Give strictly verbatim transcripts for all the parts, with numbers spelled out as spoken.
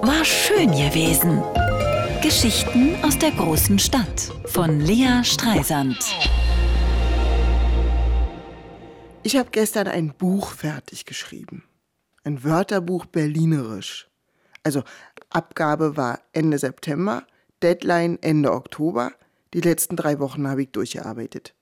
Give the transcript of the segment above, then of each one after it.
War schön gewesen. Geschichten aus der großen Stadt von Lea Streisand. Ich habe gestern ein Buch fertig geschrieben. Ein Wörterbuch Berlinerisch. Also Abgabe war Ende September, Deadline Ende Oktober. Die letzten drei Wochen habe ich durchgearbeitet.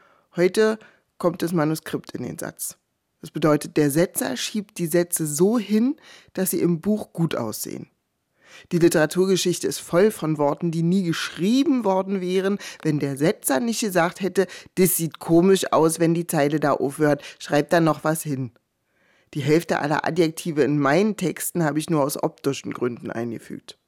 Heute kommt das Manuskript in den Satz. Das bedeutet, der Setzer schiebt die Sätze so hin, dass sie im Buch gut aussehen. Die Literaturgeschichte ist voll von Worten, die nie geschrieben worden wären, wenn der Setzer nicht gesagt hätte, das sieht komisch aus, wenn die Zeile da aufhört, schreibt da noch was hin. Die Hälfte aller Adjektive in meinen Texten habe ich nur aus optischen Gründen eingefügt.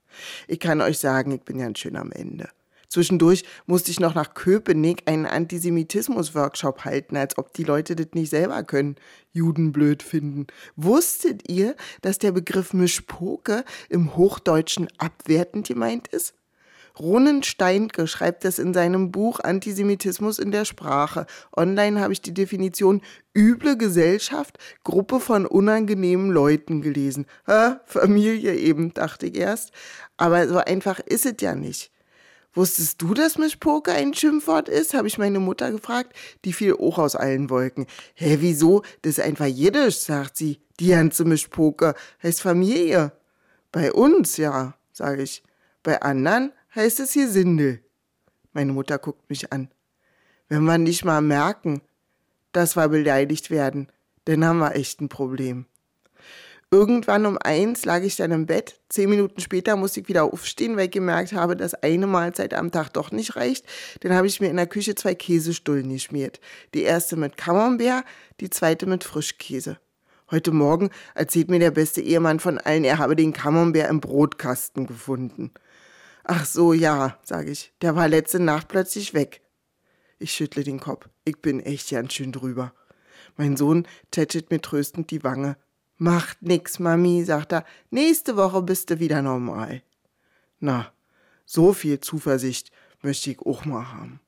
Ich kann euch sagen, ich bin ganz schön am Ende. Zwischendurch musste ich noch nach Köpenick einen Antisemitismus-Workshop halten, als ob die Leute das nicht selber können, Juden blöd finden. Wusstet ihr, dass der Begriff Mischpoke im Hochdeutschen abwertend gemeint ist? Ronen Steinke schreibt das in seinem Buch Antisemitismus in der Sprache. Online habe ich die Definition üble Gesellschaft, Gruppe von unangenehmen Leuten gelesen. Ha, Familie eben, dachte ich erst. Aber so einfach ist es ja nicht. Wusstest du, dass Mischpoke ein Schimpfwort ist? Habe ich meine Mutter gefragt. Die fiel auch aus allen Wolken. Hä, wieso? Das ist einfach Jiddisch, sagt sie. Die ganze Mischpoke heißt Familie. Bei uns, ja, sage ich. Bei anderen heißt es Gesindel. Meine Mutter guckt mich an. Wenn wir nicht mal merken, dass wir beleidigt werden, dann haben wir echt ein Problem. Irgendwann um eins lag ich dann im Bett. Zehn Minuten später musste ich wieder aufstehen, weil ich gemerkt habe, dass eine Mahlzeit am Tag doch nicht reicht. Dann habe ich mir in der Küche zwei Käsestullen geschmiert. Die erste mit Camembert, die zweite mit Frischkäse. Heute Morgen erzählt mir der beste Ehemann von allen, er habe den Camembert im Brotkasten gefunden. Ach so, ja, sage ich, der war letzte Nacht plötzlich weg. Ich schüttle den Kopf. Ich bin echt ganz schön drüber. Mein Sohn tätschelt mir tröstend die Wange. Macht nix, Mami, sagt er, nächste Woche bist du wieder normal. Na, so viel Zuversicht möchte ich auch mal haben.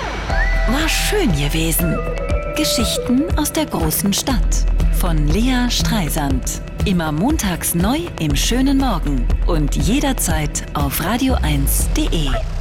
War schön gewesen. Geschichten aus der großen Stadt von Lea Streisand. Immer montags neu im schönen Morgen und jederzeit auf radio eins punkt de.